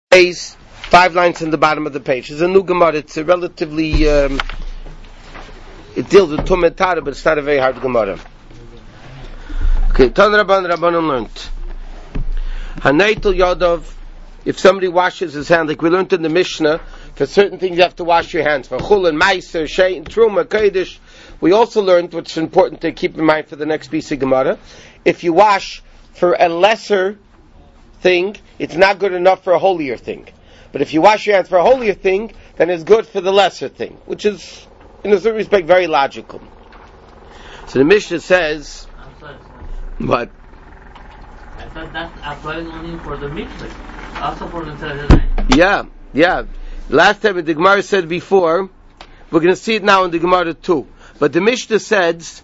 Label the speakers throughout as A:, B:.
A: Is 5 lines in the bottom of the page. It's a new Gemara. It's a relatively, it deals with Tumah Tara, but it's not a very hard Gemara. Okay, Tan Rabbanan learned. Haneitel Yodov, if somebody washes his hand, like we learned in the Mishnah, for certain things you have to wash your hands. For Chulin, Meiser, Shein, Truma, Kodesh. We also learned, which is important to keep in mind for the next piece of Gemara, if you wash for a lesser thing, it's not good enough for a holier thing. But if you wash your hands for a holier thing, then it's good for the lesser thing, which is, in a certain respect, very logical. So the Mishnah says, what?
B: I thought that applies only for the mikveh, also for the tzaddik.
A: Yeah. Last time the Gemara said before, we're going to see it now in the Gemara too. But the Mishnah says,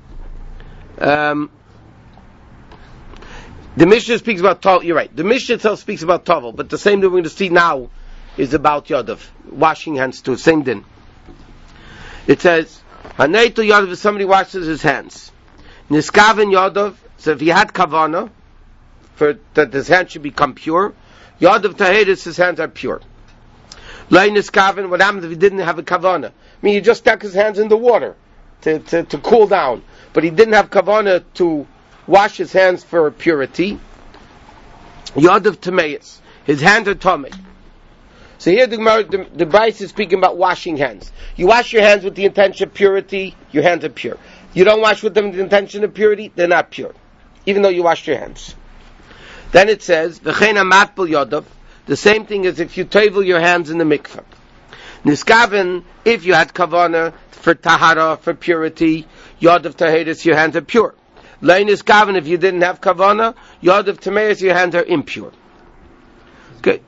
A: the Mishnah speaks about Tavel. You're right. The Mishnah itself speaks about Tavel, but the same that we're going to see now is about Yodav, washing hands too. Same din. It says, Haneitel Yodav, if somebody washes his hands. Niskaven Yodav, so if he had kavana, for that his hands should become pure, Yodav Taheris, his hands are pure. Lai Niskaven, what happens if he didn't have a kavana? I mean, he just stuck his hands in the water to cool down, but he didn't have kavana to wash his hands for purity. Yodav Tameis, his hands are tamei. So here the Bryce is speaking about washing hands. You wash your hands with the intention of purity, your hands are pure. You don't wash with them with the intention of purity, they're not pure, even though you washed your hands. Then it says, V'cheina matbel Yodav, the same thing as if you tavel your hands in the mikveh. Niskaven, if you had kavana for tahara, for purity, Yodav Taheris, your hands are pure. Leinis kavan, if you didn't have kavana, Yodav Tameis, your hands are impure. Okay.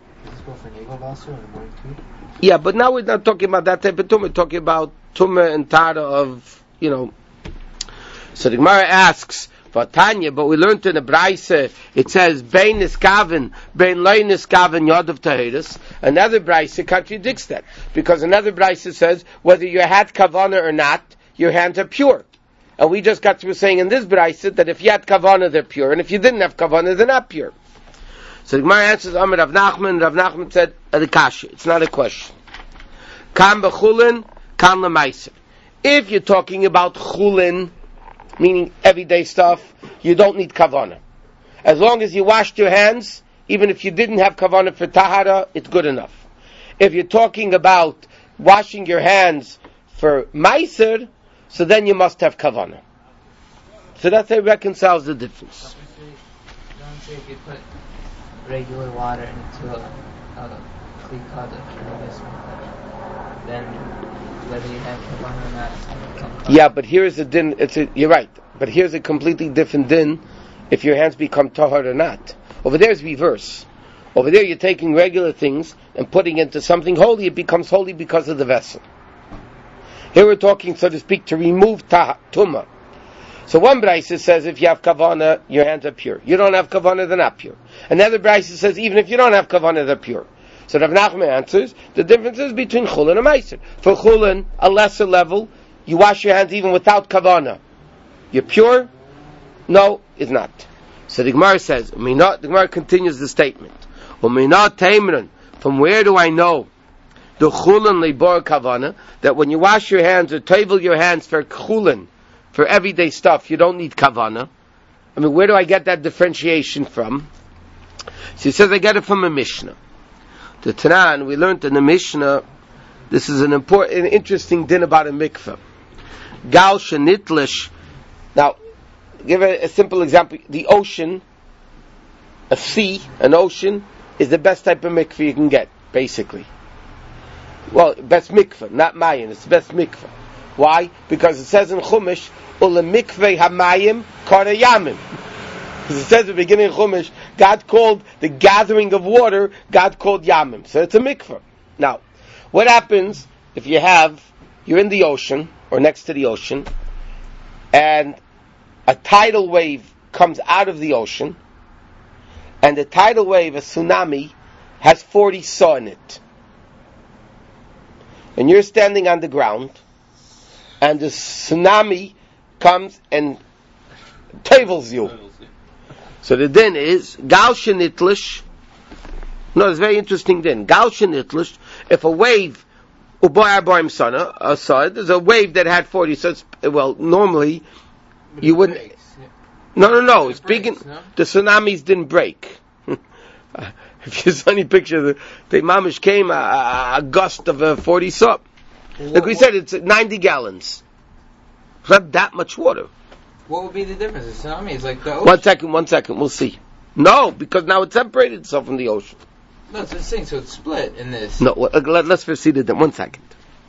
A: Yeah, but now we're not talking about that type of tumah. We're talking about tumah and tara of, So the Gemara asks, Vatanya, but we learned in the Braise, it says, Bein niskaven, Bein leinis kaven, Yodav Taheris. Another Braise contradicts that, because another Braise says, whether you had kavana or not, your hands are pure. And we just got through saying in this Braisa that if you had kavana, they're pure, and if you didn't have kavana, they're not pure. So the Gemara answers, Amar Rav Nachman. Rav Nachman said, Adikasha. It's not a question. Kan b'chulin, kan l'maiser. If you're talking about chulin, meaning everyday stuff, you don't need kavana. As long as you washed your hands, even if you didn't have kavana for tahara, it's good enough. If you're talking about washing your hands for maiser, so then you must have kavana. So that's how it reconciles the difference.
C: Don't say if you put regular water into a kli kaddish, then whether you have kavana or not, it's going to become kavana.
A: Yeah, but here's a din. You're right, but here's a completely different din. If your hands become tahar or not, over there is reverse. Over there, you're taking regular things and putting into something holy. It becomes holy because of the vessel. Here we're talking, so to speak, to remove tumah. So one Braisa says if you have kavana, your hands are pure. You don't have kavana, they're not pure. Another Braisa says even if you don't have kavana, they're pure. So Rav Nachman answers, the difference is between chulin and meiser. For chulin, a lesser level, you wash your hands even without kavana. You're pure? No, it's not. So the Gemara says, the Gemara continues the statement. From where do I know the chulin leibor kavana, that when you wash your hands or tavel your hands for chulin, for everyday stuff, you don't need kavana? I mean, where do I get that differentiation from? So he says, I get it from a Mishnah. The Tanan, we learned in the Mishnah, this is an interesting din about a mikveh. Gal shenitlish. Now, give a simple example. The ocean, a sea, an ocean, is the best type of mikveh you can get, basically. Well, best mikveh, not mayin. It's the best mikveh. Why? Because it says in Chumash, "Ule mikveh hamayim kara yamim." Because it says at the beginning of Chumash, God called the gathering of water, God called yamim. So it's a mikveh. Now, what happens if you're in the ocean or next to the ocean, and a tidal wave comes out of the ocean, and the tidal wave, a tsunami, has 40 saw in it. And you're standing on the ground, and the tsunami comes and tavels you. So the din is, Gal Shenitlish, No, it's very interesting then. Gal shenitlish, if a wave, there's a wave that had 40, so it's, well, normally, you wouldn't, no, speaking, the tsunamis didn't break. If you saw any picture, the mamish came, a gust of 40 sub. Like we said, it's 90 gallons. It's not that much water.
C: What would be the difference? The tsunami is like the ocean.
A: One second, we'll see. No, because now it separated itself from the ocean.
C: No, it's the thing, so it's split in this.
A: No, let's proceed to them. 1 second.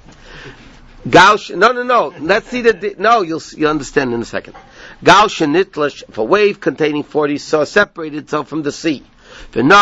A: No. Let's see no, you'll understand in a second. Gal shenitlash, if a wave containing 40 saw separated itself from the sea. And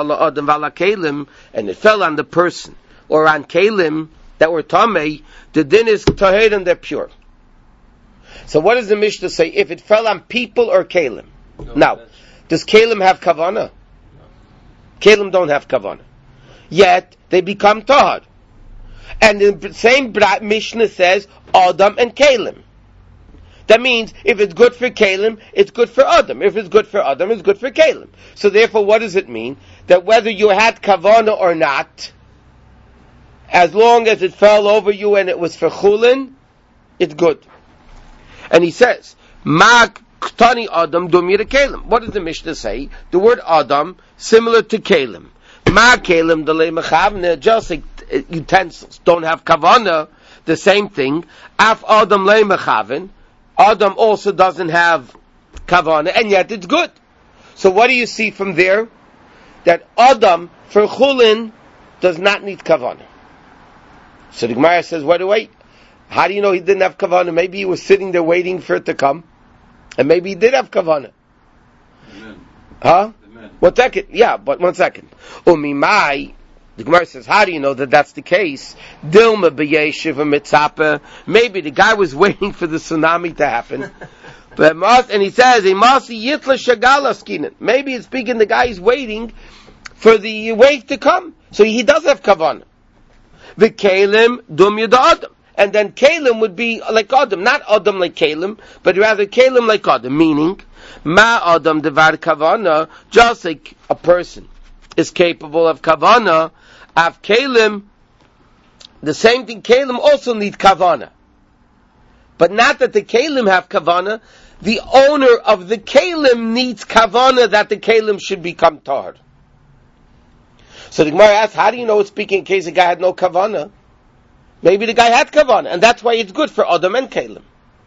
A: it fell on the person, or on kalim that were tamei, the din is tahir and they're pure. So what does the Mishnah say? If it fell on people or kalim? Now, does kalim have kavanah? Kalim don't have kavanah. Yet, they become tahar. And the same Mishnah says, Adam and kalim. That means, if it's good for kalim, it's good for Adam. If it's good for Adam, it's good for kalim. So therefore, what does it mean? That whether you had kavanah or not, as long as it fell over you and it was for chulin, it's good. And he says, Ma ktani Adam dumira kalim. What does the Mishnah say? The word Adam, similar to kalim. Ma kalim delay mechavne, just like utensils don't have kavanah, the same thing. Af Adam lay mechaven. Adam also doesn't have kavanah, and yet it's good. So what do you see from there? That Adam, for chulin, does not need kavanah. So the Gemara says, wait. How do you know he didn't have kavanah? Maybe he was sitting there waiting for it to come, and maybe he did have kavanah.
D: Amen.
A: Huh?
D: Amen.
A: 1 second. Yeah, but 1 second. Umimai, the Gemara says, how do you know that that's the case? Dilma b'yeshiva mitzapa. Maybe the guy was waiting for the tsunami to happen. And he says, maybe it's speaking the guy is waiting for the wave to come. So he does have kavanah. V'kelim dum yada Adam. And then Kalim would be like Adam. Not Adam like Kalim, but rather Kalim like Adam. Meaning, Ma Adam devar kavanah, just like a person is capable of kavanah, of Kalim, the same thing, Kalim also need kavanah. But not that the Kalim have kavanah, the owner of the Kalim needs kavanah that the Kalim should become tahar. So the Gemara asks, how do you know it's speaking in case the guy had no kavanah? Maybe the guy had kavanah, and that's why it's good for Adam and Kalim.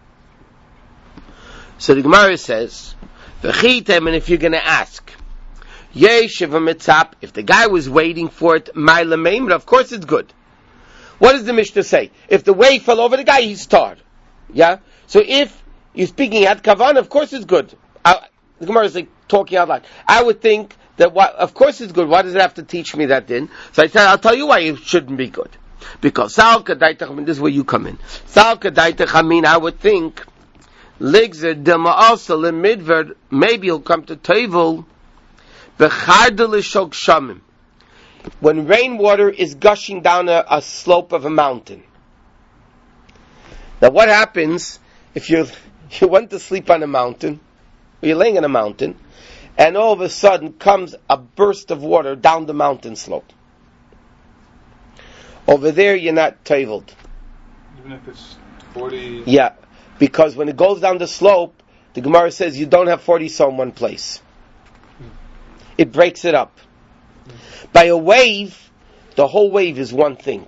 A: So the Gemara says, V'chitem, and if you're going to ask, Yeshiv mitzap, if the guy was waiting for it, Ma'ila Meimra, of course it's good. What does the Mishnah say? If the wave fell over the guy, he's tar. Yeah? So if you're speaking at kavanah, of course it's good. The Gemara is like talking out loud. I would think that, of course it's good. Why does it have to teach me that then? So I said, I'll tell you why it shouldn't be good. Because Sal Kadaitach, this is where you come in. Sal Kadaitach, I would think, Ligzer Dilma also Midverd, maybe he'll come to Tevel, Bechardel Shok Shamim. When rainwater is gushing down a slope of a mountain. Now what happens if you went to sleep on a mountain, or you're laying on a mountain, and all of a sudden comes a burst of water down the mountain slope? Over there, you're not taveled.
D: Even if it's 40...
A: Yeah, because when it goes down the slope, the Gemara says you don't have 40 saw in one place. It breaks it up. By a wave, the whole wave is one thing.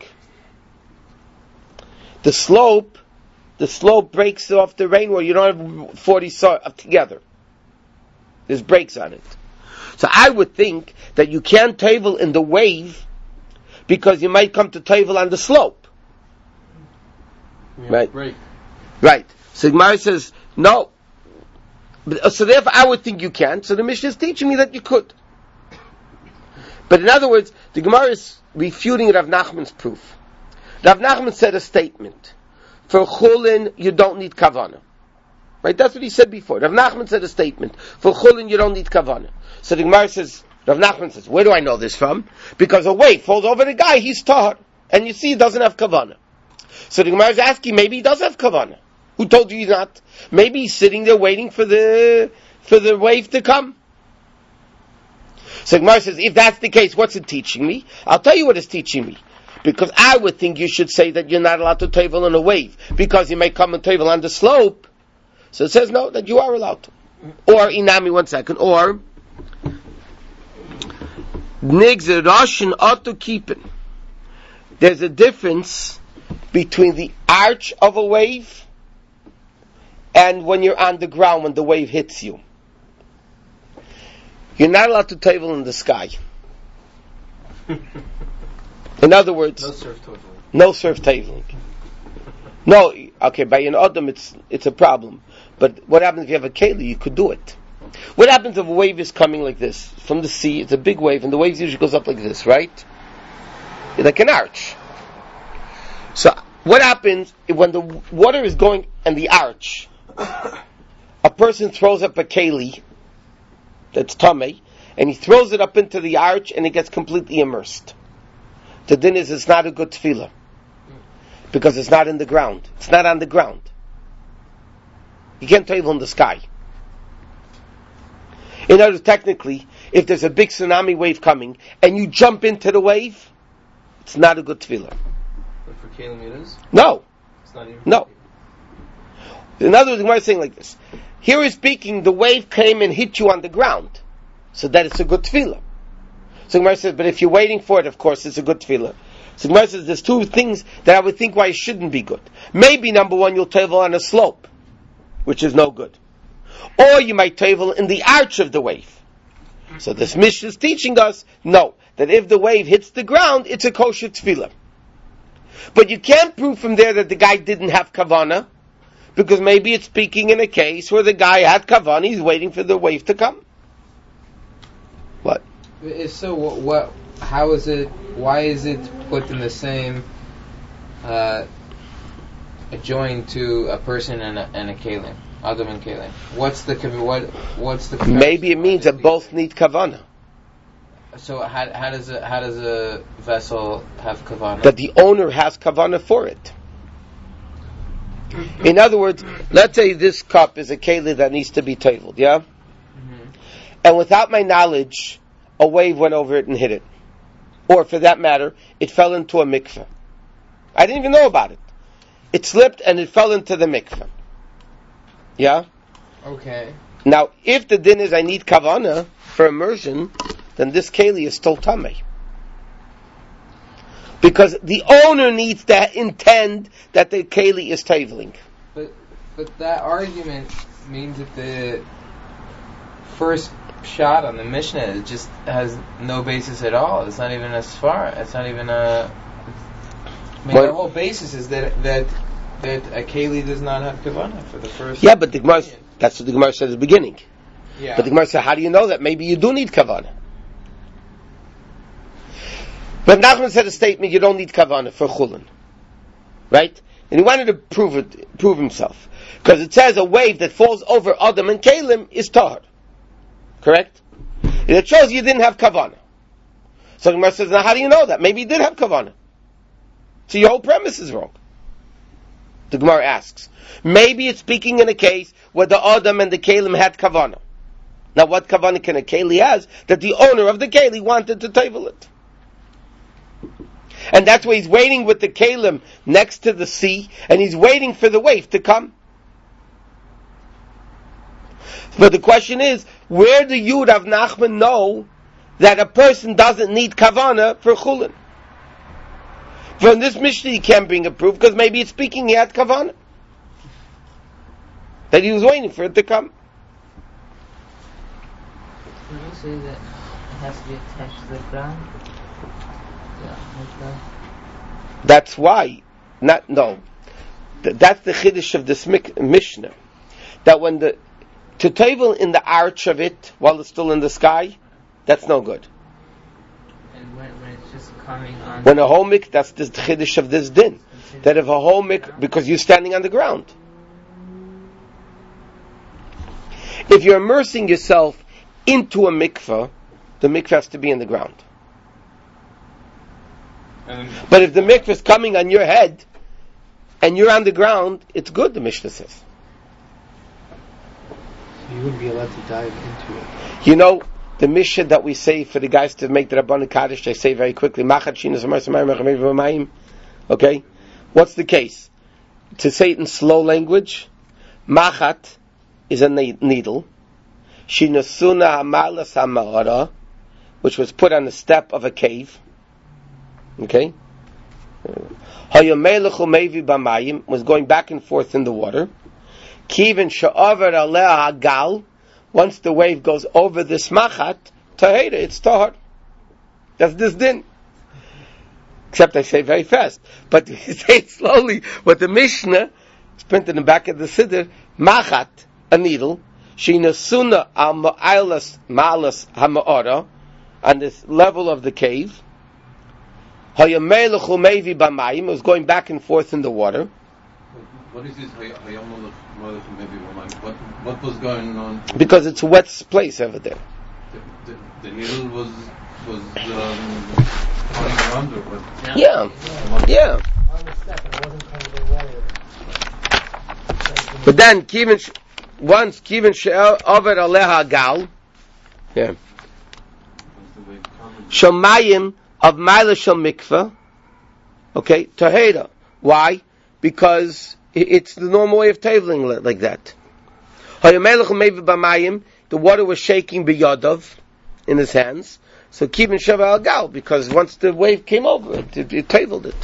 A: The slope breaks off the rainwater. You don't have 40 saw together. There's breaks on it. So I would think that you can't tavel in the wave, because you might come to Tevel on the slope. Right? Right. So Gemara says, no. So therefore I would think you can. So the Mishnah is teaching me that you could. But in other words, the Gemara is refuting Rav Nachman's proof. Rav Nachman said a statement. For Chulin, you don't need kavanah. Right? That's what he said before. Rav Nachman said a statement. For Chulin, you don't need kavanah. So the Gemara says, Rav Nachman says, where do I know this from? Because a wave falls over the guy, he's tahar. And you see he doesn't have kavanah. So the Gemara is asking, maybe he does have kavanah. Who told you he's not? Maybe he's sitting there waiting for the wave to come. So Gemara says, if that's the case, what's it teaching me? I'll tell you what it's teaching me. Because I would think you should say that you're not allowed to tevel on a wave, because you may come and tevel on the slope. So it says no, that you are allowed to. Or, Inami, 1 second, or, Nigzerashin Otto Keepin. There's a difference between the arch of a wave and when you're on the ground, when the wave hits you. You're not allowed to tevel in the sky. In other words, no surf teveling. No, okay, by an Adam it's a problem. But what happens if you have a keli? You could do it. What happens if a wave is coming like this from the sea? It's a big wave, and the wave usually goes up like this, right? It's like an arch. So what happens when the water is going in the arch? A person throws up a keli that's tamei, and he throws it up into the arch, and it gets completely immersed. The din is it's not a good tefillah because it's not in the ground. It's not on the ground. You can't tevel in the sky. In other words, technically, if there's a big tsunami wave coming and you jump into the wave, it's not a good tefillah.
C: But for Kalim it is?
A: No.
C: It's not even
A: No. In other words, the Gemara is saying like this. Here is speaking, the wave came and hit you on the ground, so that it's a good tefillah. So Gemara says, but if you're waiting for it, of course, it's a good tefillah. So Gemara says, there's two things that I would think why it shouldn't be good. Maybe, number one, you'll tevel on a slope, which is no good. Or you might tevel in the arch of the wave. So this Mishnah is teaching us, no, that if the wave hits the ground, it's a kosher tefillah. But you can't prove from there that the guy didn't have kavanah, because maybe it's speaking in a case where the guy had kavanah, he's waiting for the wave to come. What?
C: So what? How is it? Why is it put in the same adjoined to a person and a kalim, Adam and kalim? What's the
A: Maybe it means that both need kavanah.
C: So how does a vessel have kavanah?
A: That the owner has kavanah for it. In other words, let's say this cup is a keli that needs to be teveled, yeah? Mm-hmm. And without my knowledge, a wave went over it and hit it. Or for that matter, it fell into a mikveh. I didn't even know about it. It slipped and it fell into the mikveh. Yeah?
C: Okay.
A: Now, if the din is I need kavanah for immersion, then this keli is still tamei. Because the owner needs to intend that the keli is teveling.
C: But that argument means that the first shot on the Mishnah just has no basis at all. It's not even as far. It's not even a. The whole basis is that a keli does not have kavanah for the first.
A: Yeah, but the Gemara, that's what the Gemara said at the beginning.
C: Yeah.
A: But the Gemara said, how do you know that? Maybe you do need kavanah. But Nachman said a statement, you don't need kavanah for chulin. Right? And he wanted to prove himself. Because it says a wave that falls over Adam and Kalim is tahar. Correct? And it shows you didn't have kavanah. So the Gemara says, now how do you know that? Maybe you did have kavanah. So your whole premise is wrong. The Gemara asks. Maybe it's speaking in a case where the Adam and the Kalim had kavanah. Now what kavanah can a keli has? That the owner of the keli wanted to tevel it. And that's why he's waiting with the kalim next to the sea, and he's waiting for the wave to come. But the question is, where do you, Rav Nachman, know that a person doesn't need kavanah for chulin? From this Mishnah he can't bring a proof, because maybe it's speaking he had kavanah. That he was waiting for it to come.
E: Can you say that it has to be attached to the ground?
A: That's why. That's the chiddush of this Mishnah. That when to tevel in the arch of it while it's still in the sky, that's no good.
E: And when it's just coming on.
A: When a homik, that's the chiddush of this din. That if a homik, because you're standing on the ground. If you're immersing yourself into a mikveh, the mikveh has to be in the ground. But if the mikveh is coming on your head and you're on the ground, it's good, the Mishnah says.
F: So you wouldn't be allowed to dive into it.
A: You know, the mission that we say for the guys to make the Rabbanu Kaddish, I say very quickly, okay? What's the case? To say it in slow language, Machat is a needle, Shinasuna Amalas Hama'ara, which was put on the step of a cave, okay? Hayamelech Umevi Bamayim was going back and forth in the water. Kivin Sha'avar Aleh Hagal, once the wave goes over this machat, tahera, it's tahar. That's this din. Except I say very fast. But you say it slowly. But the Mishnah, it's printed in the back of the Siddur, machat, a needle, shinasuna al ma'alas hama'ara, on this level of the cave. Hayamelech Umevi Bamayim, was going back and forth in the water.
D: What is this? What was going on?
A: Because it's a wet place over there.
D: The needle was turning around or what?
A: Yeah. But then, once Kivin She'aver Aleha Gal, yeah. Shomayim of Maila Shal Mikveh, okay, Taheda. Why? Because it's the normal way of tabling like that. The water was shaking biyadav in his hands. So Kivin Sheva Al Gal, because once the wave came over it tabled it.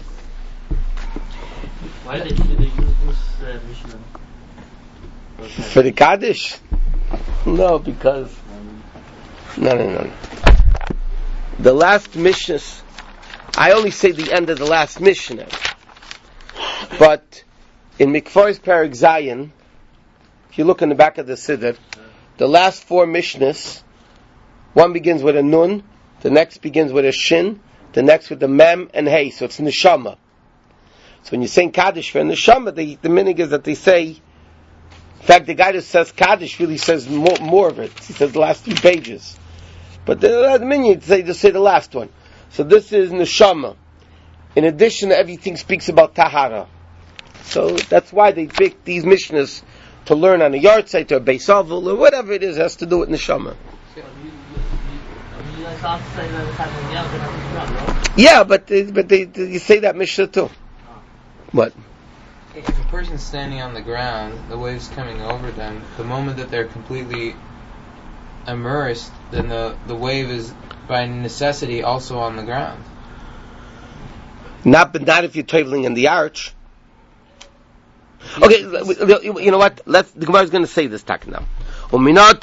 B: Why did they use this Mishnah?
A: For the Kaddish? No, because... No. The last Mishnah, I only say the end of the last Mishnah. But in Mikvar's Perek Zayin, if you look in the back of the Siddur, the last 4 Mishnahs, one begins with a Nun, the next begins with a Shin, the next with a Mem and Hey, so it's Neshama. So when you're saying Kaddish for Neshama, the minig is that they say, in fact, the guy that says Kaddish really says more of it. He says the last 2 pages. But the minig, they just say the last one. So this is Neshama. In addition, everything speaks about Tahara. So that's why they pick these Mishnahs to learn on a yard site or a Beis Avul or whatever it is, has to do with Neshama. Yeah, but you say that Mishnah too. What?
C: If a person's standing on the ground, the wave's coming over them, the moment that they're completely immersed, then the wave is by necessity also on the ground.
A: Not if you're traveling in the arch. Okay, you know what? The Gemara is going to say this talk now. From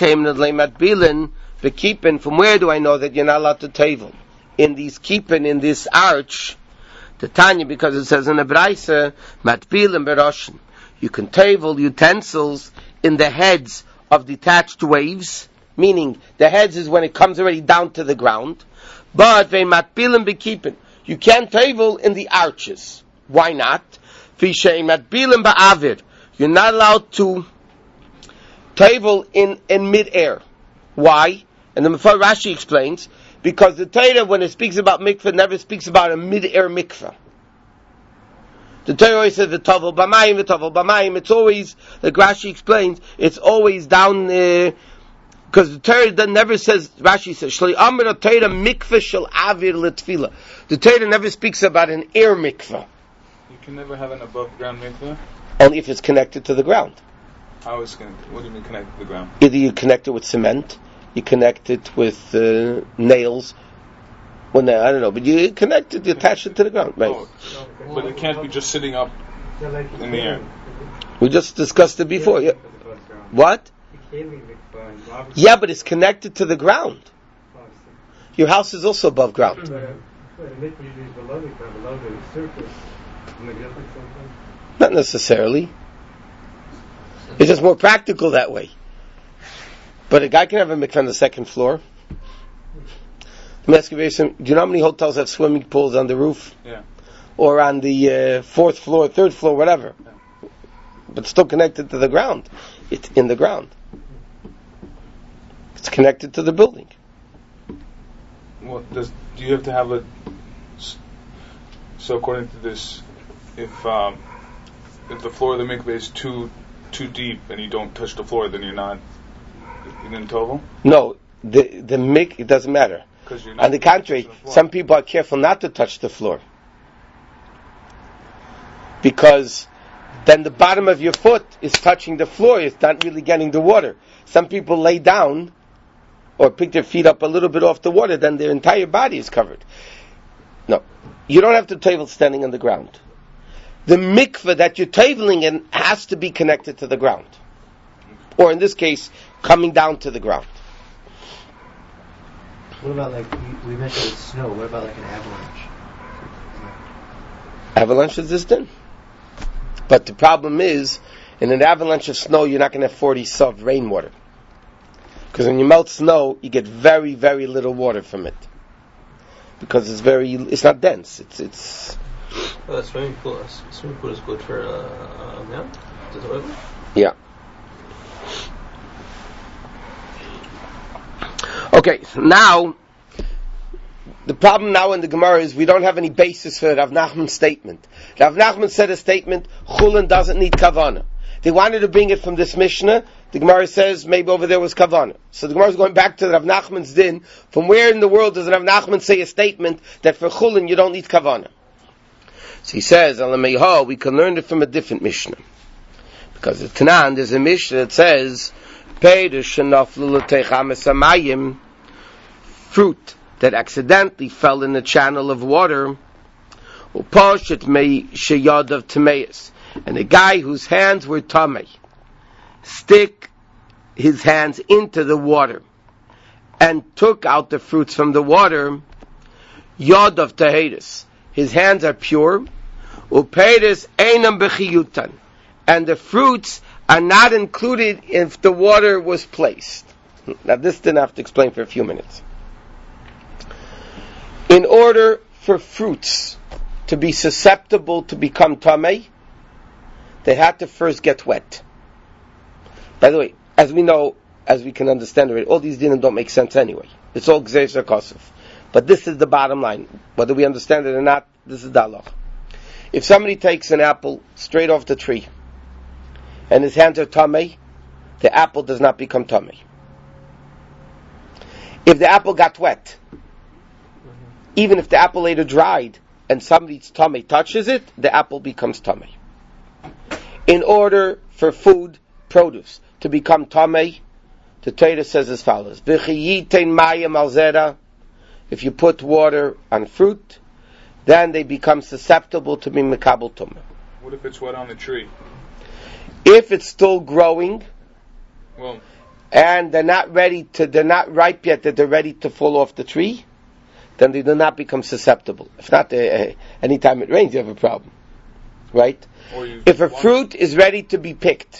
A: where do I know that you're not allowed to tavel? In these keeping, in this arch, the Tanya, because it says in the Braisa, matbilim beroshin. You can tavel utensils in the heads of detached waves, meaning the heads is when it comes already down to the ground. But they matbilim bekeeping. You can't tavel in the arches. Why not? You're not allowed to tavel in mid-air. Why? And the Mefar Rashi explains, because the Torah, when it speaks about mikveh, never speaks about a mid-air mikveh. The Torah always says, v'tovel b'mayim, it's always, like Rashi explains, it's always down, because the Torah never says, Rashi says, Shlei Amr Torah mikveh shel avir l'tfila. The Torah never speaks about an air mikveh.
D: You can never have an above ground mikveh?
A: Only if it's connected to the ground.
D: How is connected? What do you mean connected to the ground?
A: Either you connect it with cement, you connect it with nails, I don't know, but you connect it, you attach it to the ground, right?
D: Oh, but it can't be just sitting up in the air.
A: We just discussed it before. Yeah. What? Yeah, but it's connected to the ground. Your house is also above ground. Not necessarily. It's just more practical that way. But a guy can have a mikveh on the second floor. Let me ask you, do you know how many hotels have swimming pools on the roof?
D: Yeah.
A: Or on the 4th floor, 3rd floor, whatever. Yeah. But still connected to the ground. It's in the ground. It's connected to the building.
D: Well, do you have to have a... So according to this, if the floor of the mikveh is too deep and you don't touch the floor, then you're in tovel?
A: No, the mik, it doesn't matter. On the contrary, some people are careful not to touch the floor. Because then the bottom of your foot is touching the floor, it's not really getting the water. Some people lay down or pick their feet up a little bit off the water, then their entire body is covered. No, you don't have to table standing on the ground. The mikveh that you're tabling in has to be connected to the ground. Or in this case, coming down to the ground.
F: What about we mentioned snow, what about like an avalanche?
A: Avalanche is this din. But the problem is, in an avalanche of snow, you're not going to have 40 sov rainwater. Because when you melt snow, you get very, very little water from it. Because it's not dense. It's.
G: A swimming pool is good for the toilet?
A: Yeah. Okay, so now, the problem now in the Gemara is we don't have any basis for Rav Nachman's statement. Rav Nachman said a statement, Chulin doesn't need Kavanah. They wanted to bring it from this Mishnah. The Gemara says maybe over there was Kavanah. So the Gemara is going back to Rav Nachman's din. From where in the world does Rav Nachman say a statement that for Chulin you don't need Kavanah? So he says, Alameiha, we can learn it from a different Mishnah. Because the Tanan, there's a Mishnah that says, fruit that accidentally fell in the channel of water, and a guy whose hands were tamei stick his hands into the water and took out the fruits from the water, yod of tahedis, his hands are pure, upedis einam bechiyutan, and the fruits are not included if the water was placed. Now this didn't have to explain for a few minutes. In order for fruits to be susceptible to become tamei, they had to first get wet. By the way, as we know, as we can understand already, all these dinim don't make sense anyway. It's all gzeis hakosuf. But this is the bottom line. Whether we understand it or not, this is the halach. If somebody takes an apple straight off the tree, and his hands are tamei, the apple does not become tamei. If the apple got wet, even if the apple later dried, and somebody's tamei touches it, the apple becomes tamei. In order for food, produce, to become tamei, the Torah says as follows: V'chiyitein mayim al zera. If you put water on fruit, then they become susceptible to being mekabel tumah.
D: What if it's wet on the tree?
A: If it's still growing, and they're not ripe yet, that they're ready to fall off the tree, then they do not become susceptible. If not, anytime it rains, you have a problem, right? If a fruit is ready to be picked,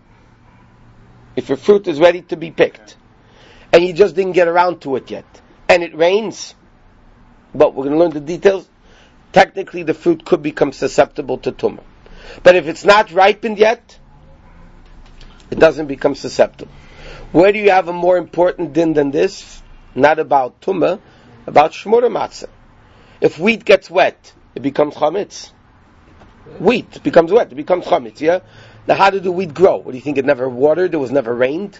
A: and you just didn't get around to it yet, and it rains, but we're going to learn the details, technically the fruit could become susceptible to tumah. But if it's not ripened yet, it doesn't become susceptible. Where do you have a more important din than this? Not about tumah, about shmura matzah. If wheat gets wet, it becomes chametz. Wheat becomes wet, it becomes chametz, yeah? Now how did the wheat grow? What do you think, it never watered, it was never rained?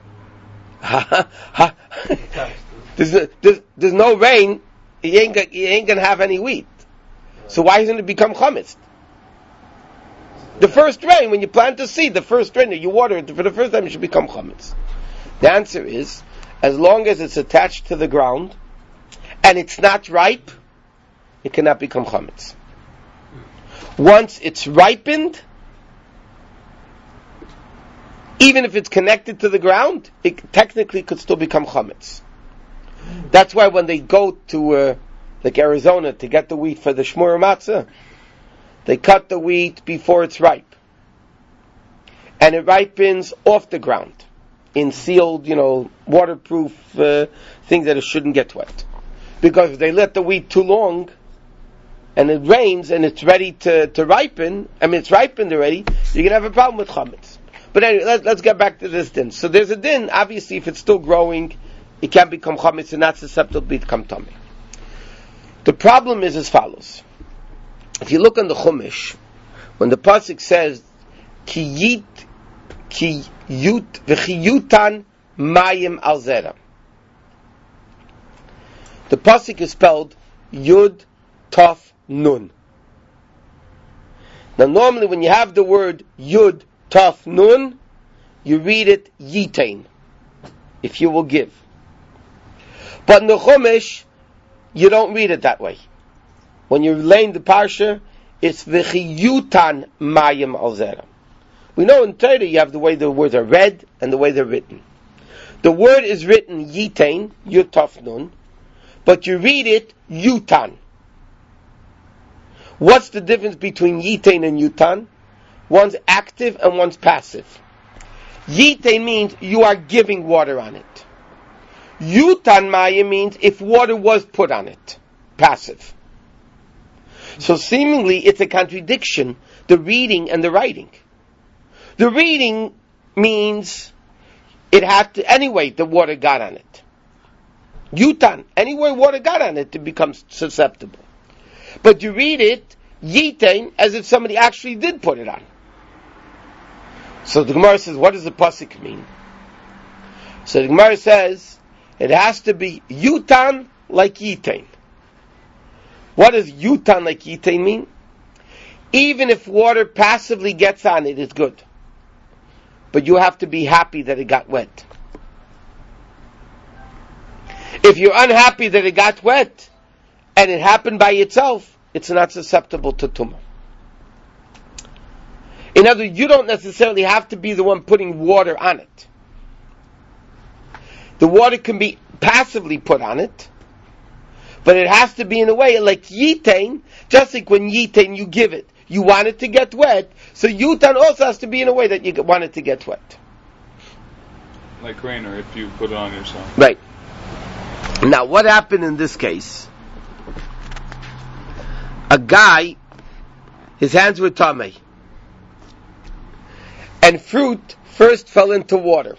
A: There's no rain, you ain't going to have any wheat. So why doesn't it become chametz? The first rain, when you plant a seed, the first rain, you water it for the first time, it should become chametz. The answer is, as long as it's attached to the ground, and it's not ripe, it cannot become chametz. Once it's ripened, even if it's connected to the ground, it technically could still become chametz. That's why when they go to like Arizona to get the wheat for the shmura matzah, they cut the wheat before it's ripe. And it ripens off the ground in sealed, waterproof things that it shouldn't get wet. Because if they let the wheat too long, and it rains, and it's ready to ripen, it's ripened already, you're going to have a problem with chametz. But anyway, let's get back to this din. So there's a din, obviously, if it's still growing, it can become chametz and not susceptible to become tamei. The problem is as follows. If you look on the Chumash, when the pasuk says ki yut v'chiyutan mayim al zera, The pasuk is spelled Yud Taf Nun. Now normally when you have the word Yud Taf Nun, you read it Yitain, if you will give. But in the Chumash, you don't read it that way. When you're laying the parsha, it's V'chiyutan Mayim Al Zera. We know in Torah you have the way the words are read and the way they're written. The word is written Yitain, Yud Taf Nun, but you read it Yutan. What's the difference between Yitain and Yutan? One's active and one's passive. Yitain means you are giving water on it. Yutan Maya means if water was put on it. Passive. So seemingly it's a contradiction, the reading and the writing. The reading means it had to, anyway, the water got on it. Yutan, anyway water got on it, it becomes susceptible. But you read it, Yitain, as if somebody actually did put it on. So the Gemara says, what does the pasuk mean? So the Gemara says, it has to be Yutan like Yitain. What does Yutan like Yitain mean? Even if water passively gets on it, it's good. But you have to be happy that it got wet. If you're unhappy that it got wet, and it happened by itself, it's not susceptible to tumah. In other words, you don't necessarily have to be the one putting water on it. The water can be passively put on it, but it has to be in a way like Yitain, just like when Yitain you give it. You want it to get wet, so Yutan also has to be in a way that you want it to get wet.
D: Like rain, or if you put it on yourself.
A: Right. Now, what happened in this case? A guy, his hands were tamei, and fruit first fell into water.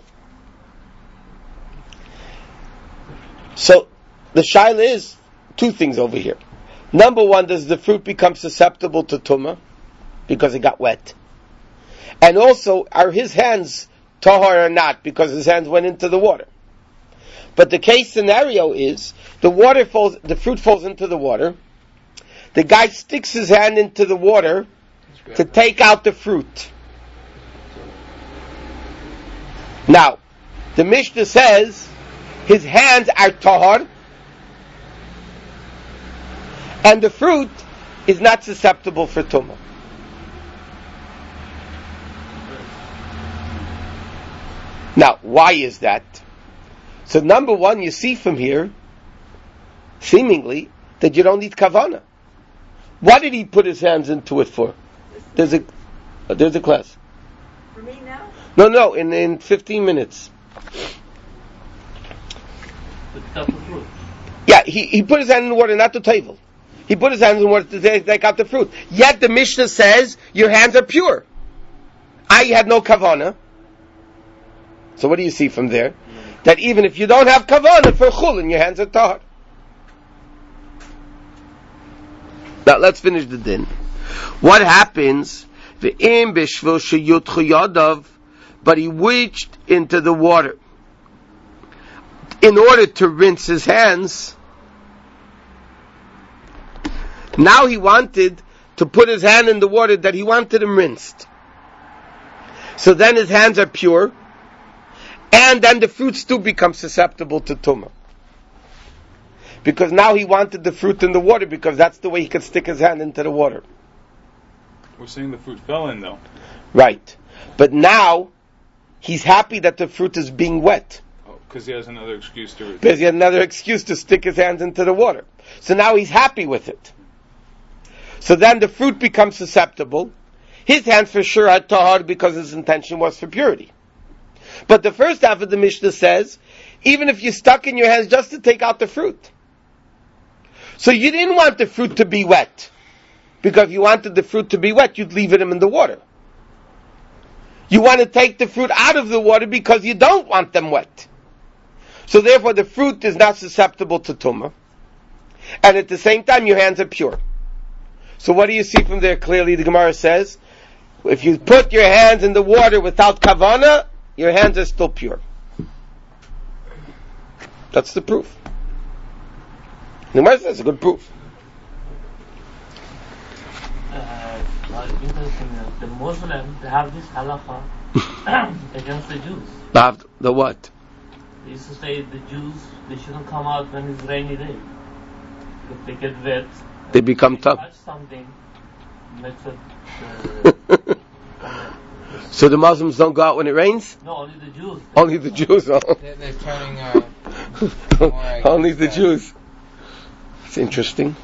A: So, the shaila is two things over here. Number one, does the fruit become susceptible to tumah because it got wet? And also, are his hands tahor or not because his hands went into the water? But the case scenario is, the fruit falls into the water, the guy sticks his hand into the water to take out the fruit. Now, the Mishnah says, his hands are tahor, and the fruit is not susceptible for tumah. Now, why is that? So number one, you see from here, seemingly, that you don't need kavanah. What did he put his hands into it for? There's a class.
H: For me now?
A: No, in 15 minutes.
B: Pick up the fruit.
A: Yeah, he put his hand in the water, not the table. He put his hands in the water to take out the fruit. Yet the Mishnah says, your hands are pure. I had no kavanah. So what do you see from there? That even if you don't have kavanah for chulin, your hands are tahor. Now let's finish the din. What happens? But he reached into the water in order to rinse his hands. Now he wanted to put his hand in the water that he wanted him rinsed. So then his hands are pure, and then the fruit still becomes susceptible to tumah. Because now he wanted the fruit in the water, because that's the way he could stick his hand into the water.
D: We're saying the fruit fell in, though.
A: Right. But now, he's happy that the fruit is being wet.
D: Oh, because he has another excuse to...
A: Because he had another excuse to stick his hands into the water. So now he's happy with it. So then the fruit becomes susceptible. His hands for sure are tahor because his intention was for purity. But the first half of the Mishnah says, even if you stuck in your hands just to take out the fruit. So you didn't want the fruit to be wet. Because if you wanted the fruit to be wet, you'd leave it in the water. You want to take the fruit out of the water because you don't want them wet. So therefore the fruit is not susceptible to tumah. And at the same time your hands are pure. So what do you see from there? Clearly the Gemara says, if you put your hands in the water without kavanah, your hands are still pure. That's the proof. The Gemara says it's a good proof.
B: Interesting. The Muslims, they have this halacha against the Jews.
A: The what?
B: They used to say the Jews, they shouldn't come out when it's rainy day. If they get wet,
A: They become tough.
B: touch something, makes it.
A: So the Muslims don't go out when it rains?
B: No, only the Jews.
A: Only the Jews.
C: They're turning more
A: Only the
C: against
A: Jews. It's interesting.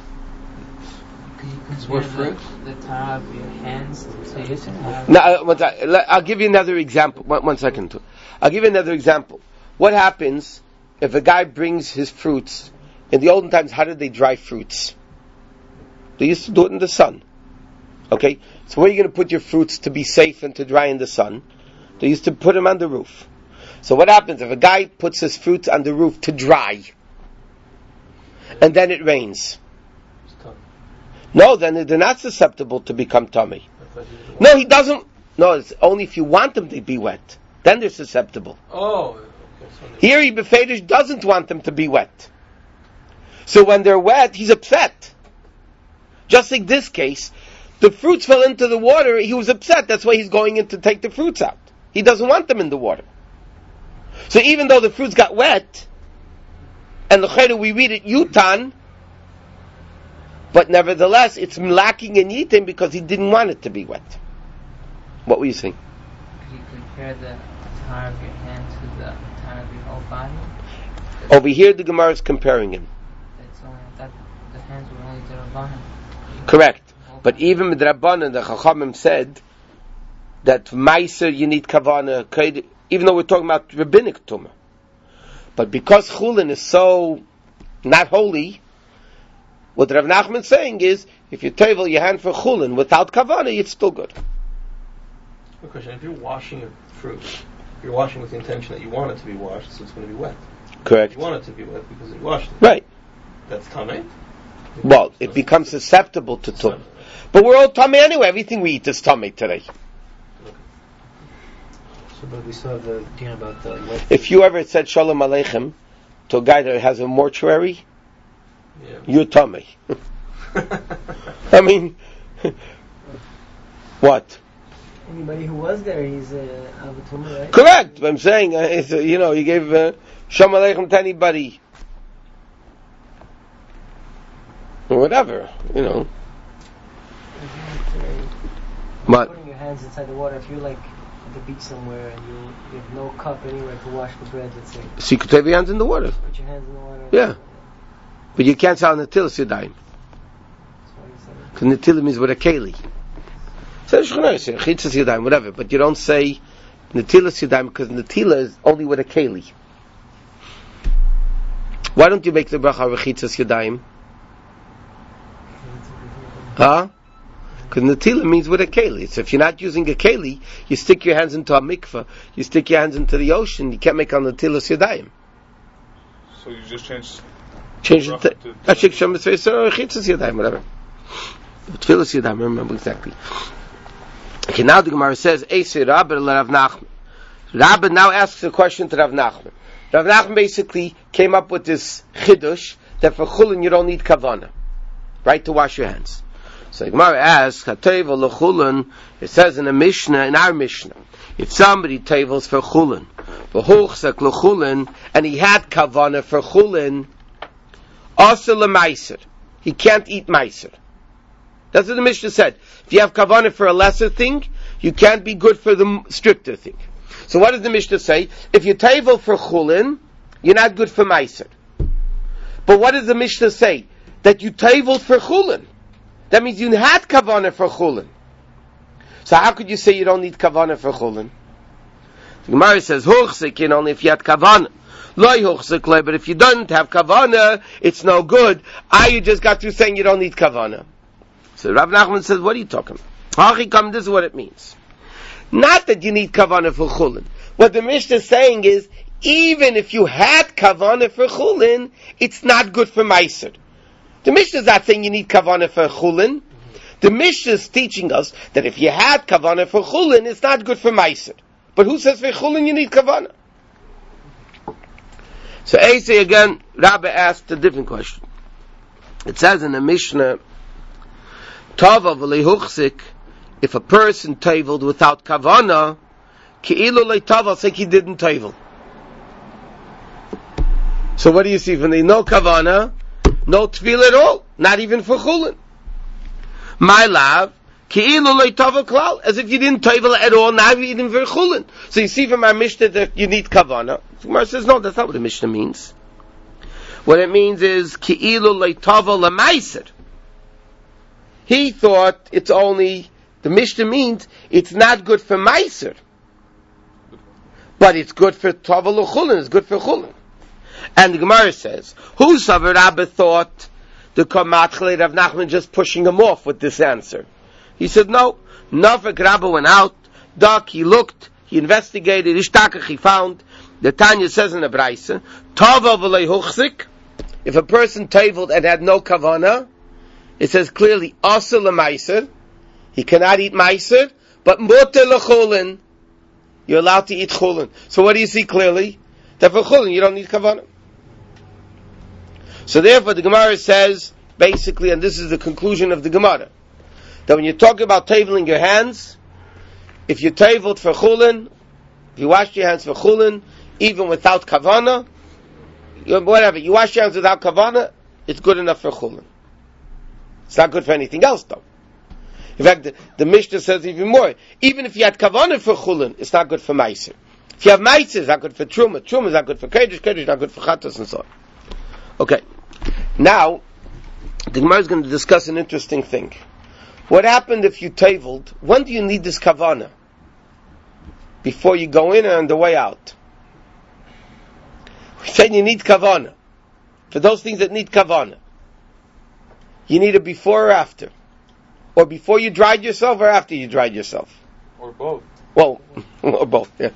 C: It's more fruit.
E: The tar of your hands, so you should have.
A: Now, I'll give you another example. One second. I'll give you another example. What happens if a guy brings his fruits? In the olden times, how did they dry fruits? They used to do it in the sun. Okay? So where are you going to put your fruits to be safe and to dry in the sun? They used to put them on the roof. So what happens if a guy puts his fruits on the roof to dry, and then it rains? No, then they're not susceptible to become tummy. No, he doesn't. No, it's only if you want them to be wet. Then they're susceptible.
G: Oh.
A: Here, Befedish doesn't want them to be wet. So when they're wet, he's upset. Just like this case, the fruits fell into the water, he was upset. That's why he's going in to take the fruits out. He doesn't want them in the water. So even though the fruits got wet, and the we read it Yutan, but nevertheless, it's lacking in Yitim because he didn't want it to be wet. What were you saying?
E: Could you compare the tar of your hand to the tar of your whole body?
A: Over here, the Gemara is comparing him.
E: It's only that the hands were only Derabanan.
A: Correct. But even with Rabbanan, the Chachamim said that Meiser you need Kavana, even though we're talking about rabbinic tumah. But because Chulin is so not holy, what Rav Nachman is saying is, if you tevel your hand for Chulin without Kavana, it's still good.
G: Good question. If you're washing a fruit, you're washing with the intention that you want it to be washed, so it's going to be wet.
A: Correct.
G: You want it to be wet because you washed it.
A: Right.
G: That's tamei.
A: Well, it becomes susceptible to tumah. But we're all tummy anyway. Everything we eat is tummy today.
F: So, but we saw the idea about the.
A: If you ever said Shalom Aleichem to a guy that has a mortuary, you're tummy. I mean, what?
H: Anybody who was there, he's Avatuma, right?
A: Correct. But I'm saying, you gave Shalom Aleichem to anybody. Or whatever, But
H: Putting your hands inside the water, if you're like at the beach somewhere and you have no cup anywhere to wash the bread, let's say.
A: so you could have your hands in the water.
H: Put your hands in the water.
A: Yeah. But you can't say Natilas Yadayim. Because Natilah means with a keli. Say Chitzas Yadayim, whatever. But you don't say Natilas Yadayim because Natilah is only with a keli. Why don't you make the bracha with Chitzas Yadayim? Huh? Because Natila means with a keli. So if you're not using a keli, you stick your hands into a mikveh, you stick your hands into the ocean, you can't make on Natilas Yadayim.
D: So you just change
A: it to Ashik Shem Mitzvah or Chitzas Yadayim, whatever. Tfilas Yadayim, I remember exactly. Okay, now the Gemara says, Eisei Rabbi Rav Nachman. Rabbi now asks a question to Rav Nachman. Rav Nachman basically came up with this chidush that for chulin you don't need kavana, right, to wash your hands. So the Gemara asks, "Hateva lechulin." It says in our Mishnah, if somebody tevels for chulin, v'hochzak lechulin, and he had kavana for chulin, asa lemaiser, he can't eat meiser. That's what the Mishnah said. If you have kavana for a lesser thing, you can't be good for the stricter thing. So what does the Mishnah say? If you tevel for chulin, you're not good for meiser. But what does the Mishnah say? That you tevel for chulin. That means you had kavanah for chulin. So how could you say you don't need kavanah for chulin? The Gemara says, "Hochzik," only if you had kavanah. Loi hochzik loi, but if you don't have kavanah, it's no good. You just got through saying you don't need kavanah. So Rav Nachman says, what are you talking about? Hachikam, this is what it means. Not that you need kavanah for chulin. What the Mishnah is saying is, even if you had kavanah for chulin, it's not good for meiser. The Mishnah is not saying you need kavanah for chulin. The Mishnah is teaching us that if you had kavanah for chulin, it's not good for meiser. But who says for chulin you need kavanah? So Eisei again, Rabbi asked a different question. It says in the Mishnah, Tava v'lei huchzik, if a person taveled without kavana, ki'ilu lei tava, it's like he didn't tavel. So what do you see from the no kavana, no tefillah at all, not even for chulin. My love, ki'ilu lei tava klal, as if you didn't tavel at all, not even for chulin. So you see from our Mishnah that you need kavana. The Gemara says, no, that's not what the Mishnah means. What it means is ki'ilu lei tava lemaiser. He thought it's only, the Mishnah means it's not good for meiser, but it's good for tava l'chulin, it's good for chulin. And the Gemara says, who Savar Rabba thought the Kamatchle Rav Nachman just pushing him off with this answer? He said, no. Nafek Rabba went out, Dak, he looked, he investigated, Ishtakach, he found. The Tanya says in the Braisa, Tava v'lei huchzik, if a person taveled and had no kavana, it says clearly, Asa l'maiser, he cannot eat maiser, but muter l'chulin, you're allowed to eat chulin. So what do you see clearly? That for chulin you don't need kavana. So therefore the Gemara says, basically, and this is the conclusion of the Gemara, that when you talk about taveling your hands, if you taveled for chulin, if you washed your hands for chulin, even without kavana, whatever, you wash your hands without kavana, it's good enough for chulin. It's not good for anything else though. In fact, the Mishnah says even more, even if you had kavana for chulin, it's not good for meiser. If you have meiser, it's not good for truma. Truma is not good for kodesh. Kodesh is not good for chatos and so on. Okay. Now, the Gemara is going to discuss an interesting thing. What happened if you taveled? When do you need this kavana? Before you go in or on the way out? We said you need kavana. For those things that need kavana. You need it before or after? Or before you dried yourself or after you dried yourself?
D: Or both.
A: Well, or both, yeah.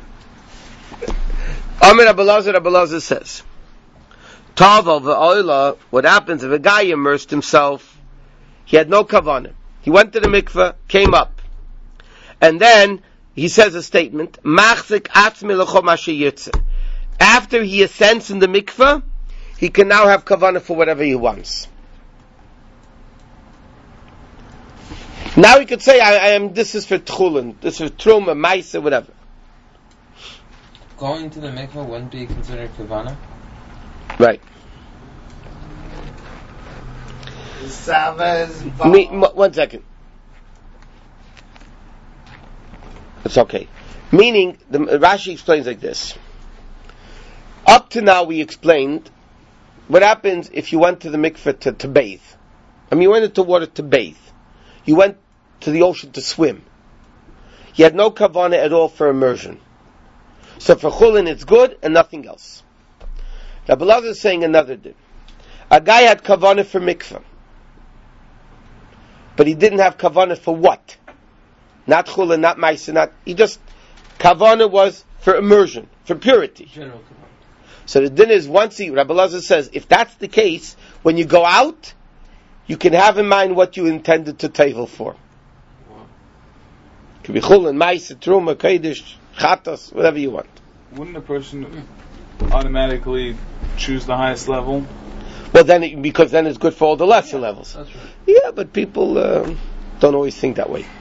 A: Amir Abelazar says, Tava v'oila, what happens if a guy immersed himself, he had no kavanah, he went to the mikveh, came up, and then he says a statement, Machzik atzmi l'cho mashe yitzeh. After he ascends in the mikveh, he can now have kavanah for whatever he wants. Now he could say, this is for tchulin, this is for truma, maisa, whatever.
C: Going to the mikveh wouldn't be considered kavana?
A: Right. One second. It's okay. Meaning, Rashi explains like this. Up to now we explained what happens if you went to the mikveh to bathe. I mean, you went into water to bathe. You went to the ocean to swim. You had no kavanah at all for immersion. So for chulin it's good and nothing else. Rabbi Elazar is saying another din. A guy had kavanah for mikveh, but he didn't have kavanah for what? Not chulin, not ma'isa, not. He just kavanah was for immersion, for purity.
G: General kavanah.
A: So the din is Rabbi Elazar says, if that's the case, when you go out, you can have in mind what you intended to tavel for. It could be chulin, ma'isa, truma, kodesh, chatos, whatever you want.
D: Wouldn't a person automatically choose the highest level?
A: Well, because then it's good for all the lesser levels.
G: That's right.
A: Yeah, but people don't always think that way.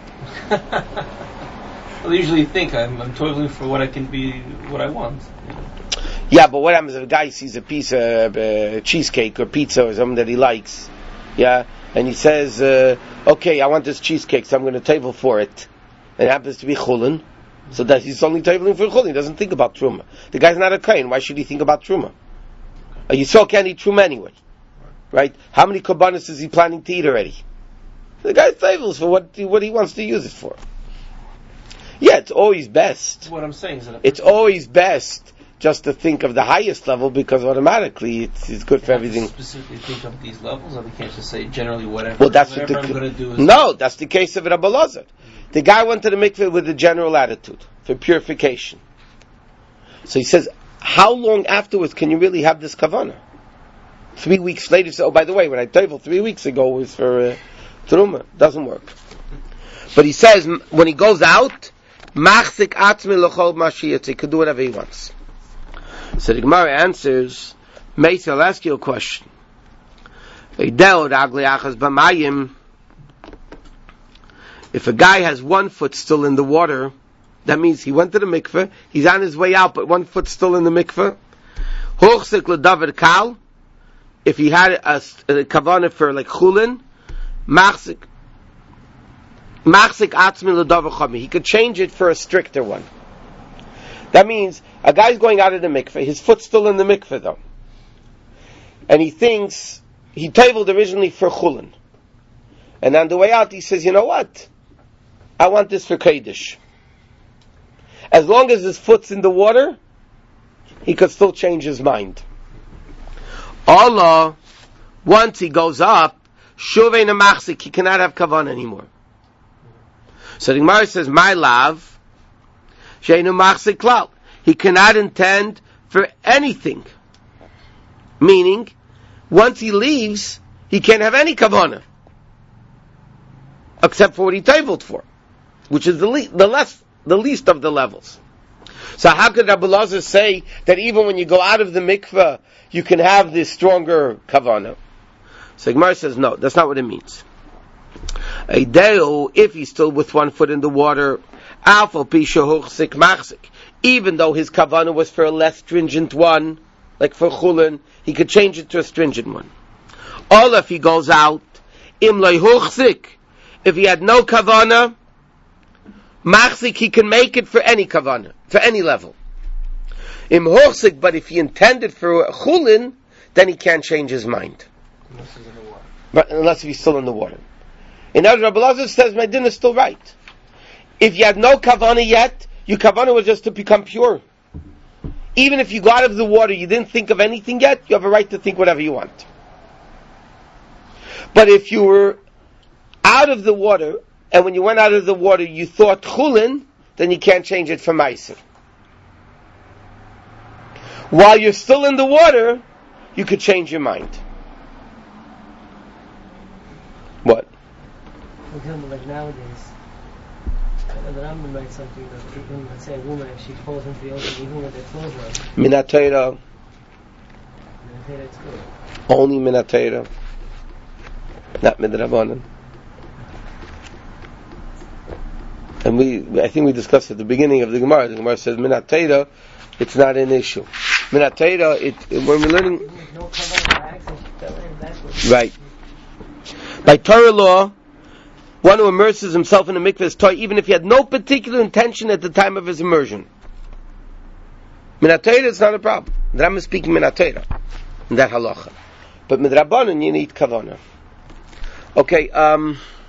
G: Well, they usually think I'm toiling for what I can be, what I want.
A: Yeah, but what happens if a guy sees a piece of cheesecake or pizza or something that he likes, yeah, and he says, okay, I want this cheesecake, so I'm going to table for it. And it happens to be chulin, so that he's only tabling for chulin. He doesn't think about truma. The guy's not a kohen. Why should he think about truma? A Yisrael can't eat truma anyway, right? How many korbanos is he planning to eat already? The guy tables for what he wants to use it for. Yeah, it's always best.
G: What I'm saying is that
A: it's always best just to think of the highest level, because automatically it's good for everything.
G: Specifically think of these levels, or we can't just say generally whatever.
A: Well, that's
G: whatever
A: what
G: I'm going to do.
A: No, that's the case of Rabbi Elazar. The guy went to the mikveh with a general attitude for purification. So he says, how long afterwards can you really have this kavanah? 3 weeks later, so, oh, by the way, when I tabled 3 weeks ago was for truma. Doesn't work. But he says, when he goes out, machzik atzmi l'chol mashiyat, he can do whatever he wants. So the Gemara answers, Mace, I'll ask you a question. If a guy has one foot still in the water, that means he went to the mikveh, he's on his way out, but one foot still in the mikveh. If he had a kavanah for like chulin, he could change it for a stricter one. That means a guy's going out of the mikveh, his foot's still in the mikveh though. And he thinks, he tabled originally for chulin. And on the way out he says, you know what? I want this for Kaddish. As long as his foot's in the water, he could still change his mind. Allah, once he goes up, Shuvei Namachzik, he cannot have kavanah anymore. So the Gemara says, my love, Sheinu Machzik Klal. He cannot intend for anything. Meaning, once he leaves, he can't have any kavanah. Except for what he tabled for. Which is the least of the levels. So how could Rabbi Elazar say that even when you go out of the mikveh, you can have this stronger kavanah? So Gemara says, no, that's not what it means. A deo, if he's still with one foot in the water, even though his kavanah was for a less stringent one, like for chulin, he could change it to a stringent one. Or if he goes out, if he had no kavanah, machzik, he can make it for any kavanah, for any level. Im hochzik, but if he intended for chulin, then he can't change his mind.
G: Unless he's in the water.
A: But unless he's still in the water. In other words, Rabbi Elazar says, my din is still right. If you had no kavanah yet, your kavanah was just to become pure. Even if you got out of the water, you didn't think of anything yet, you have a right to think whatever you want. But if you were out of the water, and when you went out of the water you thought chulin, then you can't change it for ma'aser. While you're still in the water, you could change your mind. What?
H: For example, like nowadays, the Rambam writes something that even, let's say a woman, if she falls into the ocean, even with their clothes on,
A: Minat Torah.
H: it's good.
A: Only Minat Torah. Not Midrabanan. And I think we discussed at the beginning of the Gemara. The Gemara says Minat Torah, it's not an issue. Minat Torah, when we're learning,
H: No kavanah by accident, she fell in backwards.
A: right? By Torah law, one who immerses himself in a mikveh is Torah, even if he had no particular intention at the time of his immersion. Minat Torah, it's not a problem. The Rambam is speaking Minat Torah in that halacha. But Midrabanan, you need kavanah. Okay,